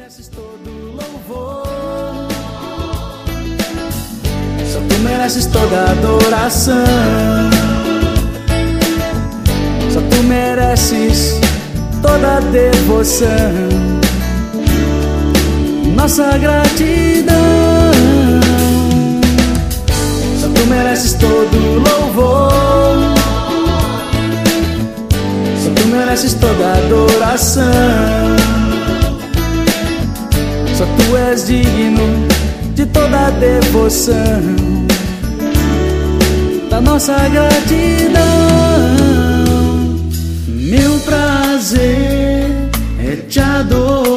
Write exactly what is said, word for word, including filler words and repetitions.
mereces todo louvor, só tu mereces toda adoração, só tu mereces toda devoção, nossa gratidão. Só tu mereces todo louvor, só tu mereces toda adoração, só tu és digno de toda devoção, da nossa gratidão. Meu prazer é te adorar,